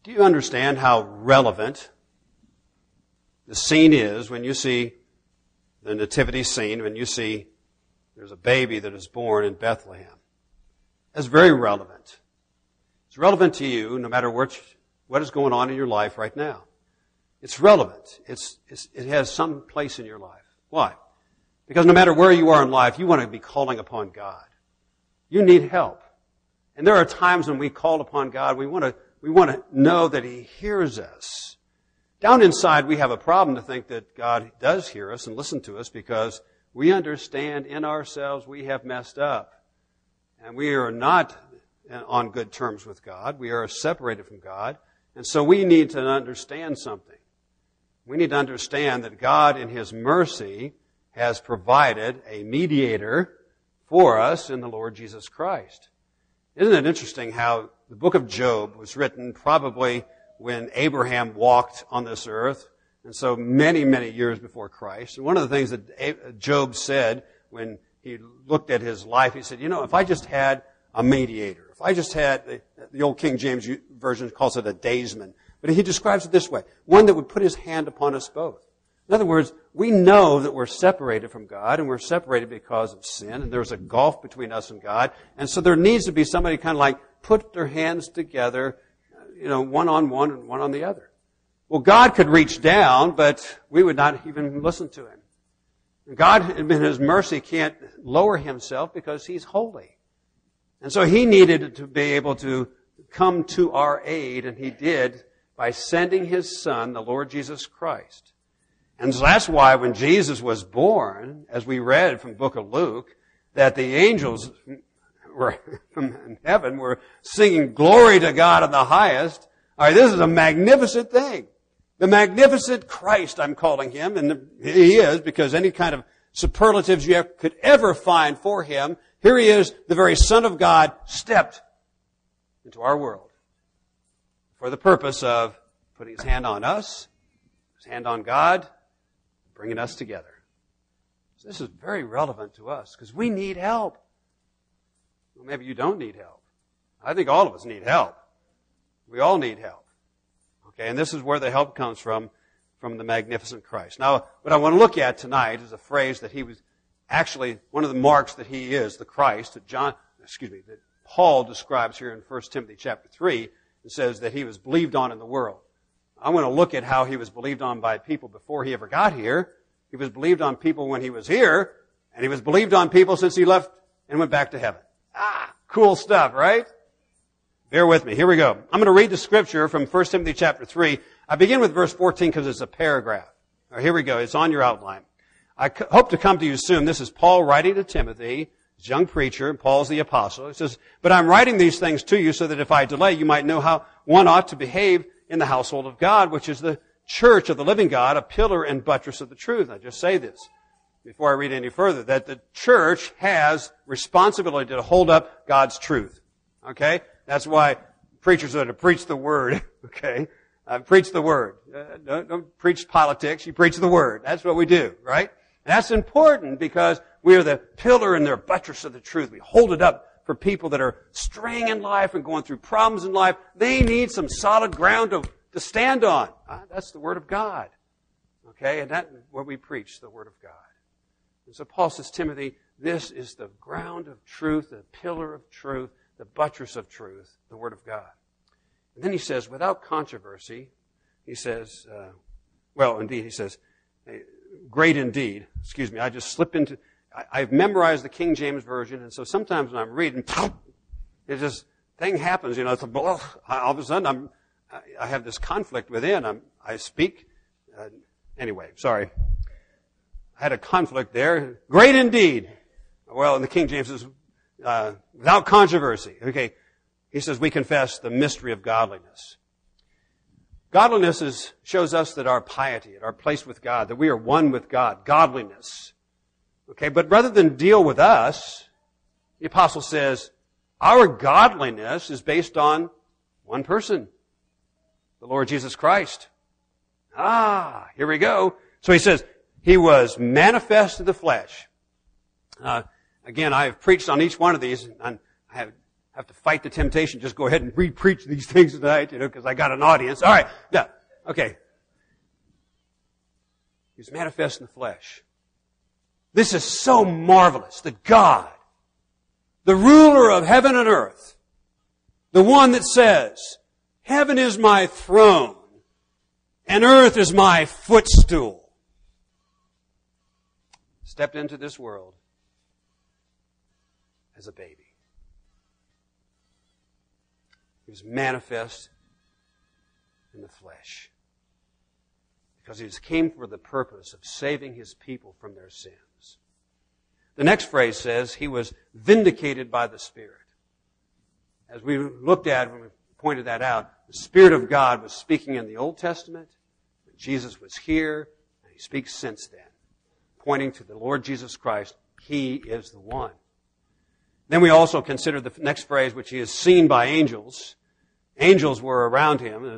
Do you understand how relevant the scene is when you see the nativity scene, when you see there's a baby that is born in Bethlehem? That's very relevant. It's relevant to you no matter what is going on in your life right now. It's relevant. It has some place in your life. Why? Because no matter where you are in life, you want to be calling upon God. You need help. And there are times when we call upon God, we want to know that He hears us. Down inside, we have a problem to think that God does hear us and listen to us because we understand in ourselves we have messed up. And we are not on good terms with God. We are separated from God. And so we need to understand something. We need to understand that God in His mercy has provided a mediator for us in the Lord Jesus Christ. Isn't it interesting how the book of Job was written probably when Abraham walked on this earth, and so many, many years before Christ. And one of the things that Job said when he looked at his life, he said, if I just had a mediator, if I just had, the old King James Version calls it a daysman, but he describes it this way, one that would put his hand upon us both. In other words, we know that we're separated from God, and we're separated because of sin, and there's a gulf between us and God, and so there needs to be somebody kind of like put their hands together, one on one and one on the other. Well, God could reach down, but we would not even listen to Him. God, in His mercy, can't lower Himself because He's holy. And so He needed to be able to come to our aid, and He did by sending His Son, the Lord Jesus Christ. And so that's why when Jesus was born, as we read from the book of Luke, that the angels from heaven were singing glory to God in the highest. All right, this is a magnificent thing. The magnificent Christ, I'm calling Him, and He is, because any kind of superlatives you could ever find for Him, here He is, the very Son of God, stepped into our world for the purpose of putting His hand on us, His hand on God, bringing us together. So this is very relevant to us because we need help. Well, maybe you don't need help. I think all of us need help. We all need help. Okay, and this is where the help comes from the magnificent Christ. Now, what I want to look at tonight is a phrase that He was actually one of the marks that He is, the Christ, that Paul describes here in 1 Timothy chapter 3 and says that He was believed on in the world. I want to look at how He was believed on by people before He ever got here. He was believed on people when He was here, and He was believed on people since He left and went back to heaven. Cool stuff, right? Bear with me. Here we go. I'm going to read the scripture from 1 Timothy chapter 3. I begin with verse 14 because it's a paragraph. All right, here we go. It's on your outline. I hope to come to you soon. This is Paul writing to Timothy, his young preacher, and Paul's the apostle. It says, but I'm writing these things to you so that if I delay, you might know how one ought to behave in the household of God, which is the church of the living God, a pillar and buttress of the truth. I just say this before I read any further, that the church has responsibility to hold up God's truth. Okay? That's why preachers are to preach the Word. Okay? Preach the Word. Don't preach politics. You preach the Word. That's what we do, right? And that's important because we are the pillar and the buttress of the truth. We hold it up for people that are straying in life and going through problems in life. They need some solid ground to stand on. That's the Word of God. Okay? And that's what we preach, the Word of God. And so Paul says, Timothy, this is the ground of truth, the pillar of truth, the buttress of truth, the Word of God. And then he says, without controversy, he says, he says, great indeed. Excuse me, I just slipped into, I've memorized the King James Version, and so sometimes when I'm reading, it just, thing happens, it's all of a sudden I have this conflict within. I speak, anyway, sorry. I had a conflict there. Great indeed. Well, in the King James is without controversy. Okay. He says we confess the mystery of godliness. Godliness shows us that our piety, our place with God, that we are one with God. Godliness. Okay, but rather than deal with us, the apostle says our godliness is based on one person, the Lord Jesus Christ. Here we go. So he says, He was manifest in the flesh. Again, I have preached on each one of these, and I have to fight the temptation. Just go ahead and re-preach these things tonight, because I got an audience. All right. Yeah. Okay. He was manifest in the flesh. This is so marvelous that God, the ruler of heaven and earth, the one that says, heaven is my throne and earth is my footstool, stepped into this world as a baby. He was manifest in the flesh because he came for the purpose of saving his people from their sins. The next phrase says he was vindicated by the Spirit. As we looked at when we pointed that out, the Spirit of God was speaking in the Old Testament. Jesus was here, and he speaks since then, pointing to the Lord Jesus Christ. He is the one. Then we also consider the next phrase, which he is seen by angels. Angels were around him,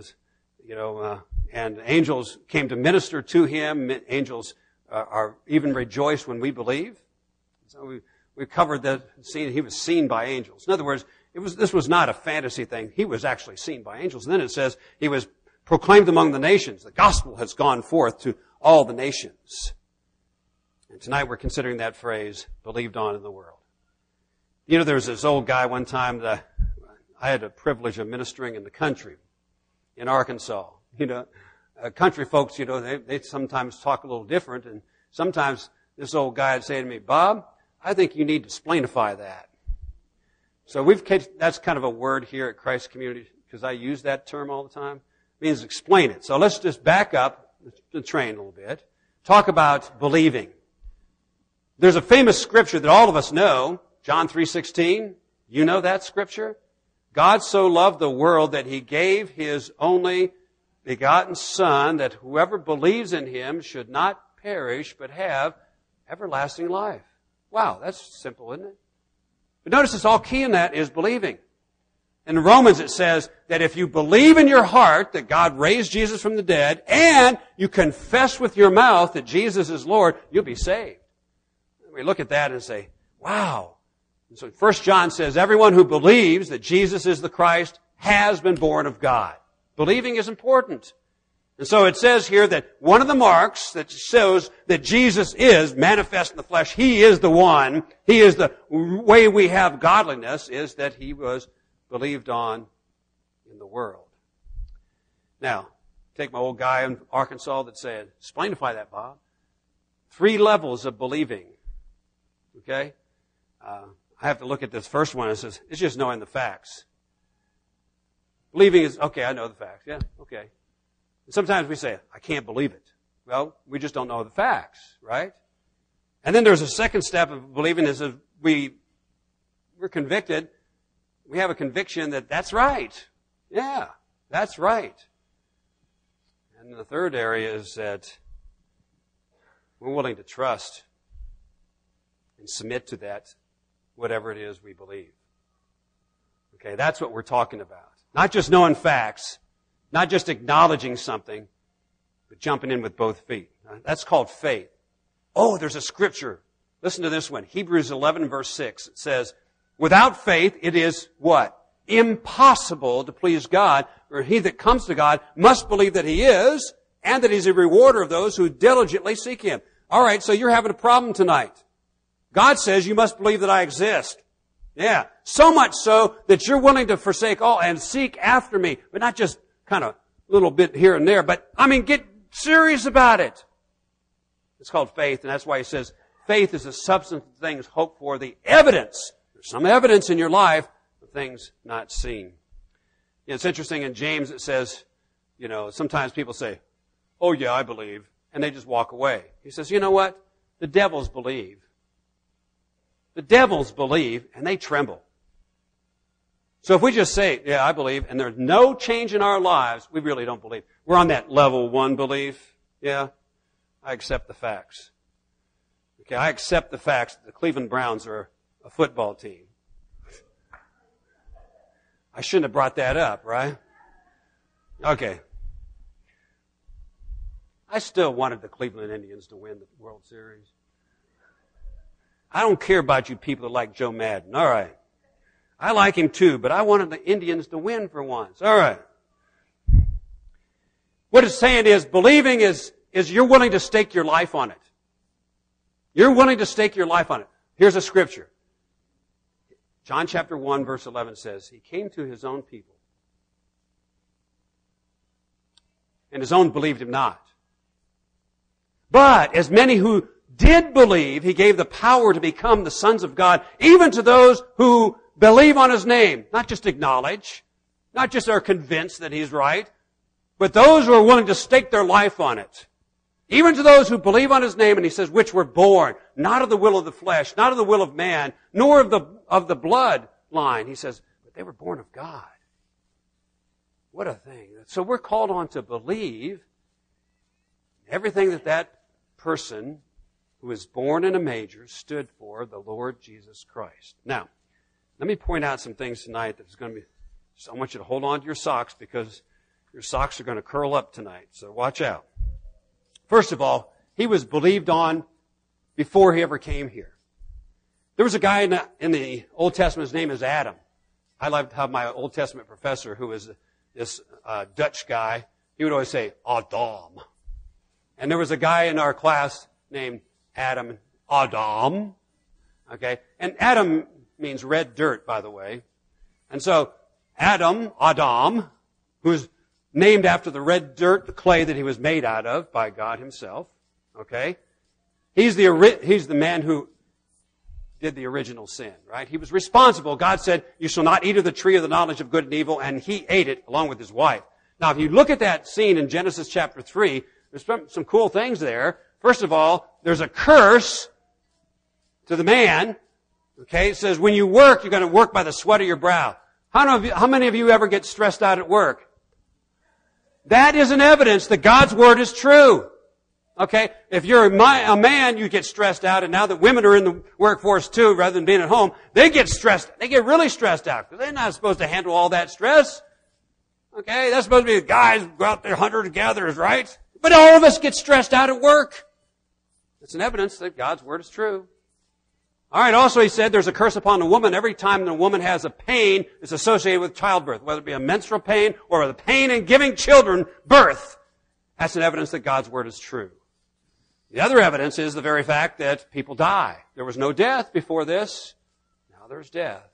and angels came to minister to him. Angels are even rejoiced when we believe. So we covered that scene. He was seen by angels. In other words, this was not a fantasy thing. He was actually seen by angels. And then it says he was proclaimed among the nations. The gospel has gone forth to all the nations. And tonight we're considering that phrase, believed on in the world. There was this old guy one time that I had the privilege of ministering in the country, in Arkansas. Country folks, they sometimes talk a little different. And sometimes this old guy would say to me, Bob, I think you need to explainify that. So that's kind of a word here at Christ Community, because I use that term all the time. It means explain it. So let's just back up the train a little bit. Talk about believing. There's a famous scripture that all of us know, John 3:16. You know that scripture? God so loved the world that he gave his only begotten Son, that whoever believes in him should not perish, but have everlasting life. Wow, that's simple, isn't it? But notice it's all key in that is believing. In Romans it says that if you believe in your heart that God raised Jesus from the dead, and you confess with your mouth that Jesus is Lord, you'll be saved. We look at that and say, wow. And so 1 John says, everyone who believes that Jesus is the Christ has been born of God. Believing is important. And so it says here that one of the marks that shows that Jesus is manifest in the flesh, he is the one, he is the way we have godliness, is that he was believed on in the world. Now, take my old guy in Arkansas that said, explainify that, Bob. 3 levels of believing. Okay? I have to look at this first one. It says, it's just knowing the facts. Believing is, okay, I know the facts. Yeah, okay. And sometimes we say, I can't believe it. Well, we just don't know the facts, right? And then there's a second step of believing is that we're convicted. We have a conviction that that's right. Yeah, that's right. And the third area is that we're willing to trust and submit to that, whatever it is we believe. Okay, that's what we're talking about. Not just knowing facts, not just acknowledging something, but jumping in with both feet. That's called faith. Oh, there's a scripture. Listen to this one. Hebrews 11 verse 6. It says, without faith, it is what? Impossible to please God. For he that comes to God must believe that he is, and that he's a rewarder of those who diligently seek him. All right, so you're having a problem tonight. God says you must believe that I exist. Yeah. So much so that you're willing to forsake all and seek after me. But not just kind of a little bit here and there, but get serious about it. It's called faith, and that's why he says faith is the substance of things hoped for, the evidence. There's some evidence in your life of things not seen. It's interesting in James it says, sometimes people say, oh yeah, I believe, and they just walk away. He says, you know what? The devils believe. The devils believe, and they tremble. So if we just say, yeah, I believe, and there's no change in our lives, we really don't believe. We're on that level 1 belief. Yeah, I accept the facts. Okay, I accept the facts that the Cleveland Browns are a football team. I shouldn't have brought that up, right? Okay. I still wanted the Cleveland Indians to win the World Series. I don't care about you people that like Joe Madden. All right. I like him too, but I wanted the Indians to win for once. All right. What it's saying is, believing is you're willing to stake your life on it. You're willing to stake your life on it. Here's a scripture. John chapter 1 verse 11 says, He came to His own people, and His own believed Him not. But as many who did believe, He gave the power to become the sons of God, even to those who believe on His name. Not just acknowledge, not just are convinced that He's right, but those who are willing to stake their life on it. Even to those who believe on His name, and He says, which were born, not of the will of the flesh, not of the will of man, nor of the blood line. He says, but they were born of God. What a thing. So we're called on to believe everything that person who was born in a manger stood for, the Lord Jesus Christ. Now, let me point out some things tonight that's going to be, I want you to hold on to your socks because your socks are going to curl up tonight, so watch out. First of all, He was believed on before He ever came here. There was a guy in the Old Testament, his name is Adam. I loved how my Old Testament professor, who was this Dutch guy, he would always say, Adam. And there was a guy in our class named Adam. Okay? And Adam means red dirt, by the way. And so, Adam, who's named after the red dirt, the clay that he was made out of by God Himself. Okay? He's the man who did the original sin, right? He was responsible. God said, you shall not eat of the tree of the knowledge of good and evil, and he ate it along with his wife. Now, if you look at that scene in Genesis chapter 3, there's some cool things there. First of all, there's a curse to the man. Okay? It says, when you work, you're going to work by the sweat of your brow. How many of you ever get stressed out at work? That is an evidence that God's Word is true. Okay? If you're a man, you get stressed out, and now that women are in the workforce too, rather than being at home, they get stressed. They get really stressed out, because they're not supposed to handle all that stress. Okay? That's supposed to be the guys who go out there hunter-gatherers, right? But all of us get stressed out at work. It's an evidence that God's Word is true. All right, also he said there's a curse upon the woman every time the woman has a pain that's associated with childbirth, whether it be a menstrual pain or the pain in giving children birth. That's an evidence that God's Word is true. The other evidence is the very fact that people die. There was no death before this. Now there's death.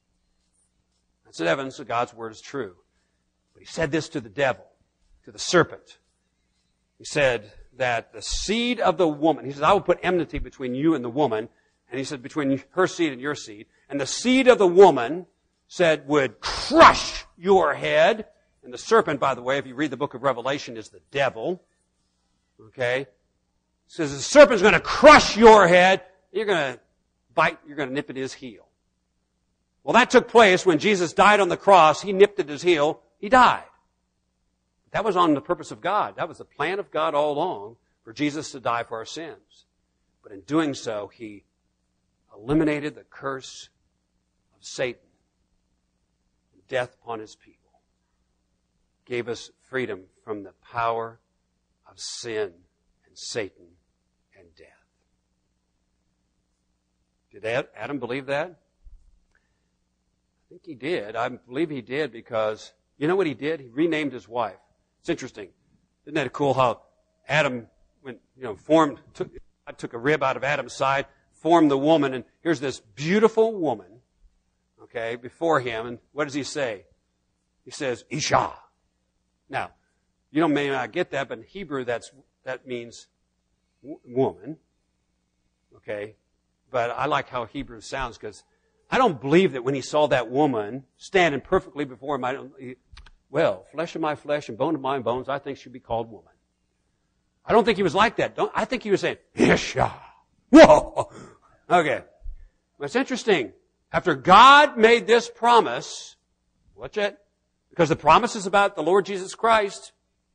That's an evidence that God's Word is true. But he said this to the devil, to the serpent. He said that the seed of the woman, he says, I will put enmity between you and the woman. And he said, between her seed and your seed. And the seed of the woman said would crush your head. And the serpent, by the way, if you read the book of Revelation, is the devil. Okay? It says the serpent's going to crush your head. You're going to bite, you're going to nip at his heel. Well, that took place when Jesus died on the cross. He nipped at his heel. He died. That was on the purpose of God. That was the plan of God all along for Jesus to die for our sins. But in doing so, He eliminated the curse of Satan, death upon His people, gave us freedom from the power of sin and Satan and death. Did Adam believe that? I think he did. I believe he did because, you know what he did? He renamed his wife. It's interesting. Isn't that cool how Adam took a rib out of Adam's side, formed the woman, and here's this beautiful woman, okay, before him, and what does he say? He says, Isha. Now, you may not get that, but in Hebrew that means woman, okay? But I like how Hebrew sounds, because I don't believe that when he saw that woman standing perfectly before him, flesh of my flesh and bone of my bones, I think she'd be called woman. I don't think he was like that. I think he was saying, Isha. Whoa! Okay. Well, it's interesting. After God made this promise, watch it, because the promise is about the Lord Jesus Christ,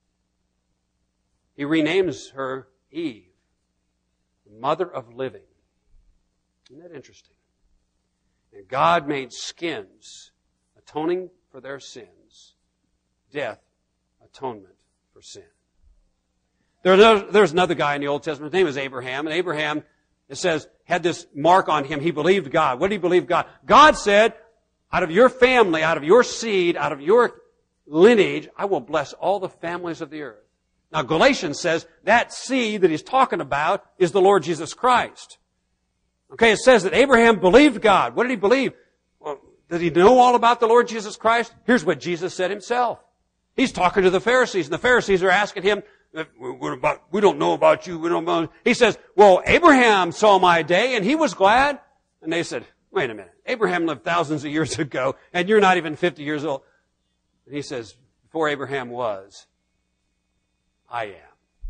He renames her Eve, the mother of living. Isn't that interesting? And God made skins, atoning for their sins, death, atonement for sin. There's another guy in the Old Testament. His name is Abraham. And Abraham, it says, had this mark on him. He believed God. What did he believe God? God said, out of your family, out of your seed, out of your lineage, I will bless all the families of the earth. Now, Galatians says that seed that he's talking about is the Lord Jesus Christ. Okay, it says that Abraham believed God. What did he believe? Well, did he know all about the Lord Jesus Christ? Here's what Jesus said himself. He's talking to the Pharisees, and the Pharisees are asking him, we don't know about you. We don't know. He says, well, Abraham saw my day, and he was glad. And they said, wait a minute. Abraham lived thousands of years ago, and you're not even 50 years old. And he says, before Abraham was, I am.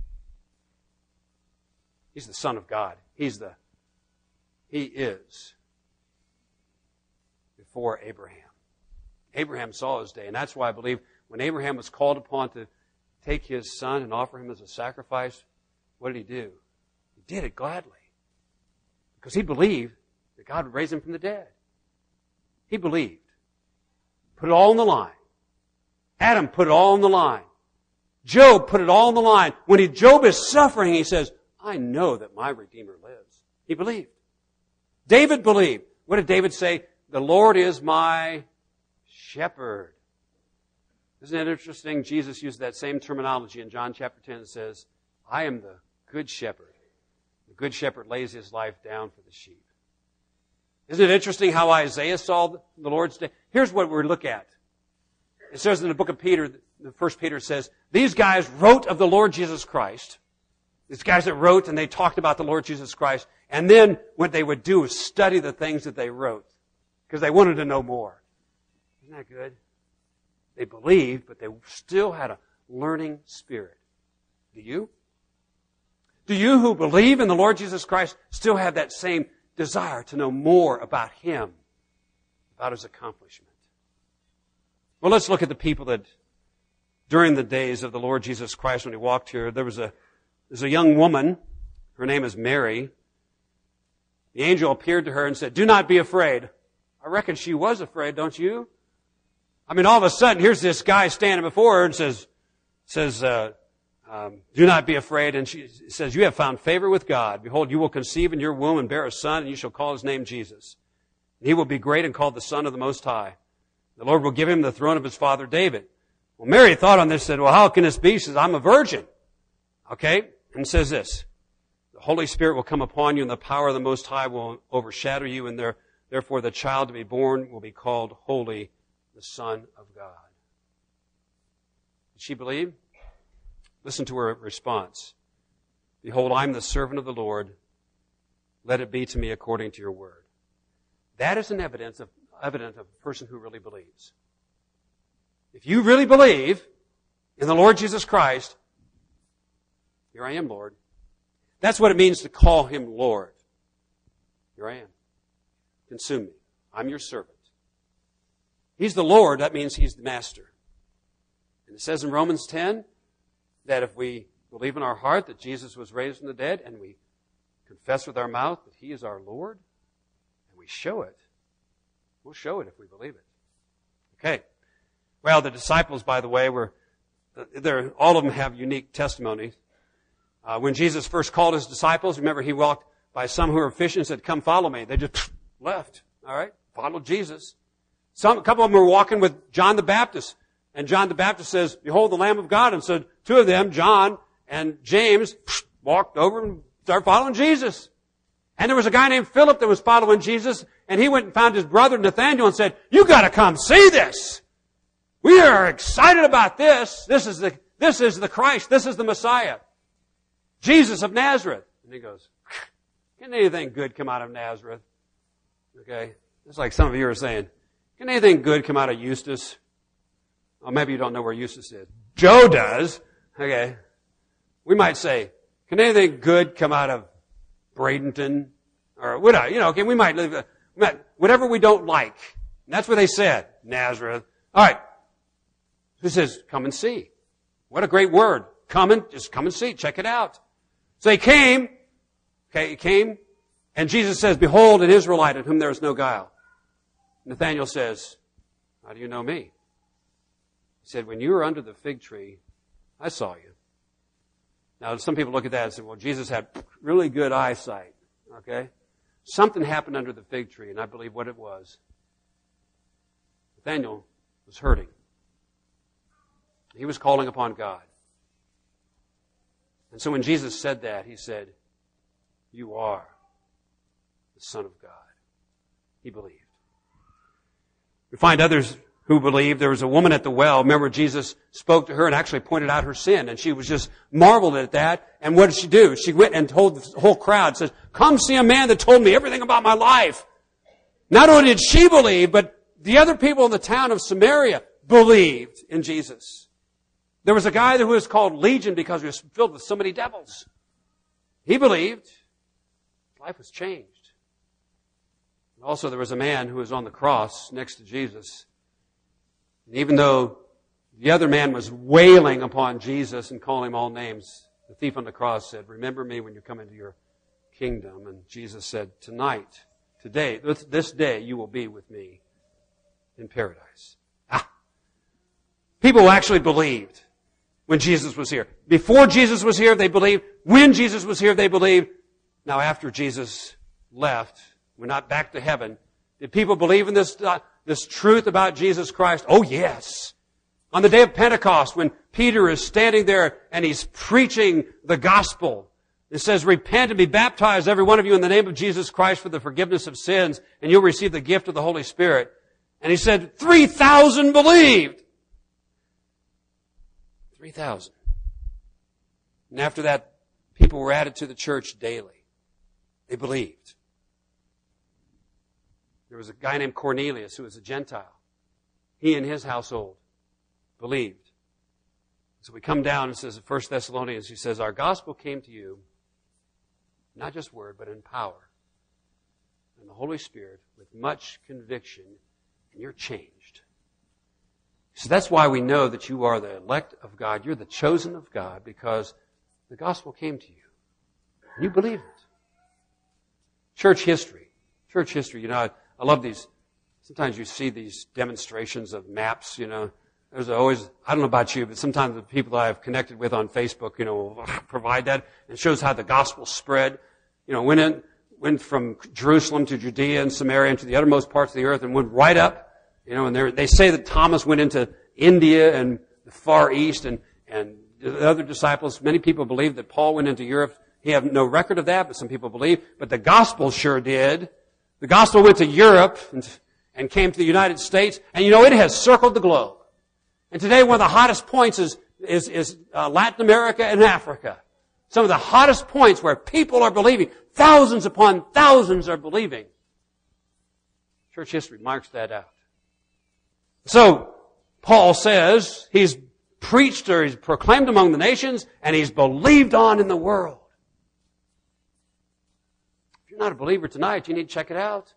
He's the Son of God. He is before Abraham. Abraham saw his day, and that's why I believe when Abraham was called upon to take his son and offer him as a sacrifice, what did he do? He did it gladly. Because he believed that God would raise him from the dead. He believed. Put it all on the line. Adam put it all on the line. Job put it all on the line. When Job is suffering, he says, I know that my Redeemer lives. He believed. David believed. What did David say? The Lord is my shepherd. Isn't it interesting? Jesus used that same terminology in John chapter 10 and says, I am the good shepherd. The good shepherd lays his life down for the sheep. Isn't it interesting how Isaiah saw the Lord's day? Here's what we look at. It says in the book of Peter, the first Peter says, these guys wrote of the Lord Jesus Christ. These guys that wrote and they talked about the Lord Jesus Christ. And then what they would do is study the things that they wrote. Because they wanted to know more. Isn't that good? They believed, but they still had a learning spirit. Do you? Do you who believe in the Lord Jesus Christ still have that same desire to know more about Him, about His accomplishment? Well, let's look at the people that during the days of the Lord Jesus Christ when He walked here, there's a young woman. Her name is Mary. The angel appeared to her and said, do not be afraid. I reckon she was afraid, don't you? I mean, all of a sudden, here's this guy standing before her and says, do not be afraid. And she says, you have found favor with God. Behold, you will conceive in your womb and bear a son, and you shall call his name Jesus. And he will be great and called the Son of the Most High. The Lord will give him the throne of his father David. Well, Mary thought on this and said, well, how can this be? She says, I'm a virgin. Okay? And says this, the Holy Spirit will come upon you, and the power of the Most High will overshadow you, and therefore the child to be born will be called Holy, the Son of God. Did she believe? Listen to her response. Behold, I am the servant of the Lord. Let it be to me according to your word. That is an evidence of a person who really believes. If you really believe in the Lord Jesus Christ, here I am, Lord. That's what it means to call Him Lord. Here I am. Consume me. I'm your servant. He's the Lord. That means He's the master. And it says in Romans 10 that if we believe in our heart that Jesus was raised from the dead and we confess with our mouth that He is our Lord and we show it, we'll show it if we believe it. Okay. Well, the disciples, by the way, all of them have unique testimonies. When Jesus first called His disciples, remember He walked by some who were fishing and said, come follow me. They just left. All right. Followed Jesus. A couple of them were walking with John the Baptist. And John the Baptist says, behold the Lamb of God. And so two of them, John and James, walked over and started following Jesus. And there was a guy named Philip that was following Jesus. And he went and found his brother Nathanael and said, you got to come see this. We are excited about this. This is the Christ. This is the Messiah. Jesus of Nazareth. And he goes, can anything good come out of Nazareth? Okay. It's like some of you are saying, can anything good come out of Eustis? Or maybe you don't know where Eustis is. Joe does. Okay. We might say, can anything good come out of Bradenton? Or whatever. Okay, we might live, whatever we don't like. And that's what they said. Nazareth. All right. He says, come and see. What a great word. Just come and see. Check it out. So he came. Okay, he came. And Jesus says, behold, an Israelite in whom there is no guile. Nathanael says, how do you know me? He said, when you were under the fig tree, I saw you. Now, some people look at that and say, well, Jesus had really good eyesight. Okay? Something happened under the fig tree, and I believe what it was Nathanael was hurting. He was calling upon God. And so when Jesus said that, he said, "You are the Son of God." He believed. We find others who believed. There was a woman at the well. Remember, Jesus spoke to her and actually pointed out her sin. And she was just marveled at that. And what did she do? She went and told the whole crowd, says, "Come see a man that told me everything about my life." Not only did she believe, but the other people in the town of Samaria believed in Jesus. There was a guy who was called Legion because he was filled with so many devils. He believed. His life was changed. And also there was a man who was on the cross next to Jesus. And even though the other man was wailing upon Jesus and calling him all names, the thief on the cross said, "Remember me when you come into your kingdom." And Jesus said, "Tonight, today, this day, you will be with me in paradise." People actually believed when Jesus was here. Before Jesus was here, they believed. When Jesus was here, they believed. Now, after Jesus left, we're not back to heaven. Did people believe in this truth about Jesus Christ? Oh, yes. On the day of Pentecost, when Peter is standing there and he's preaching the gospel, it says, "Repent and be baptized, every one of you, in the name of Jesus Christ for the forgiveness of sins, and you'll receive the gift of the Holy Spirit." And he said, 3,000 believed. 3,000. And after that, people were added to the church daily. They believed. There was a guy named Cornelius who was a Gentile. He and his household believed. So we come down and says in 1 Thessalonians, he says, "Our gospel came to you, not just word, but in power, and the Holy Spirit with much conviction, and you're changed." So that's why we know that you are the elect of God. You're the chosen of God because the gospel came to you. You believe it. Church history. I love these. Sometimes you see these demonstrations of maps, There's always, I don't know about you, but sometimes the people that I've connected with on Facebook, will provide that. It shows how the gospel spread. Went from Jerusalem to Judea and Samaria and to the uttermost parts of the earth and went right up. And they say that Thomas went into India and the Far East and the other disciples. Many people believe that Paul went into Europe. He have no record of that, but some people believe. But the gospel sure did. The gospel went to Europe and came to the United States. And it has circled the globe. And today one of the hottest points is Latin America and Africa. Some of the hottest points where people are believing. Thousands upon thousands are believing. Church history marks that out. So, Paul says he's preached or he's proclaimed among the nations and he's believed on in the world. If you're not a believer tonight, you need to check it out.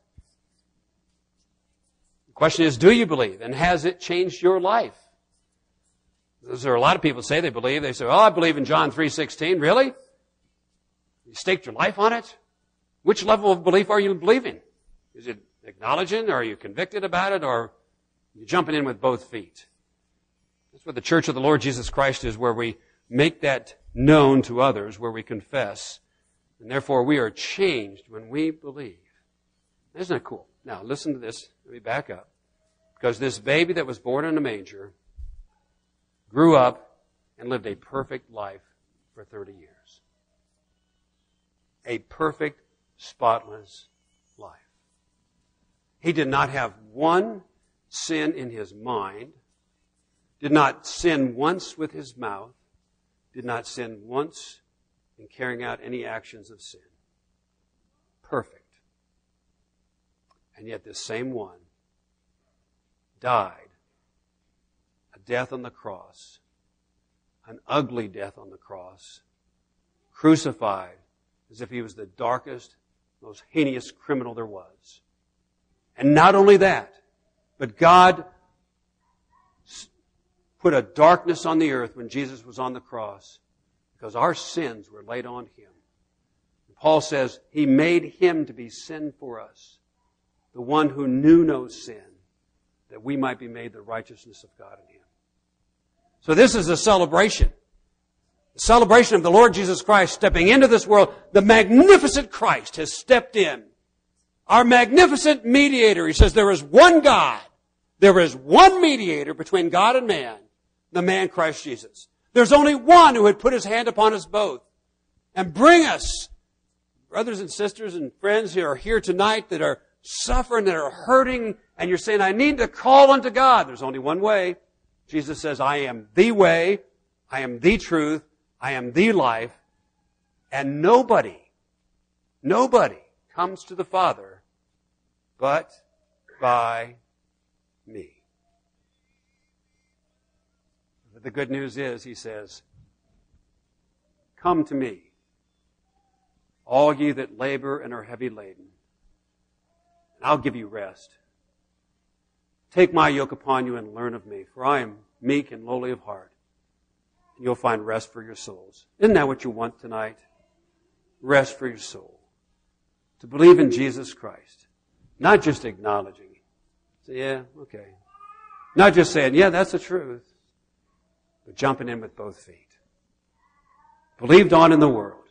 The question is, do you believe? And has it changed your life? There are a lot of people who say they believe. They say, "Oh, I believe in John 3:16. Really? You staked your life on it? Which level of belief are you believing? Is it acknowledging? Or are you convicted about it? Or are you jumping in with both feet?" That's what the Church of the Lord Jesus Christ is, where we make that known to others, where we confess. And therefore we are changed when we believe. Isn't that cool? Now listen to this. Let me back up. Because this baby that was born in a manger grew up and lived a perfect life for 30 years. A perfect, spotless life. He did not have one sin in his mind, did not sin once with his mouth, did not sin once in carrying out any actions of sin. Perfect. And yet this same one died a death on the cross, an ugly death on the cross, crucified as if he was the darkest, most heinous criminal there was. And not only that, but God put a darkness on the earth when Jesus was on the cross because our sins were laid on him. And Paul says he made him to be sin for us, the one who knew no sin, that we might be made the righteousness of God in him. So this is a celebration. The celebration of the Lord Jesus Christ stepping into this world. The magnificent Christ has stepped in. Our magnificent mediator. He says there is one God. There is one mediator between God and man, the man Christ Jesus. There's only one who would put his hand upon us both and bring us, brothers and sisters and friends who are here tonight that are suffering, that are hurting, and you're saying, I need to call unto God. There's only one way. Jesus says, I am the way, I am the truth, I am the life, and nobody comes to the Father but by me. But the good news is, he says, come to me, all ye that labor and are heavy laden, and I'll give you rest. Take my yoke upon you and learn of me, for I am meek and lowly of heart, and you'll find rest for your souls. Isn't that what you want tonight? Rest for your soul. To believe in Jesus Christ. Not just acknowledging. Say, yeah, okay. Not just saying, yeah, that's the truth. But jumping in with both feet. Believed on in the world.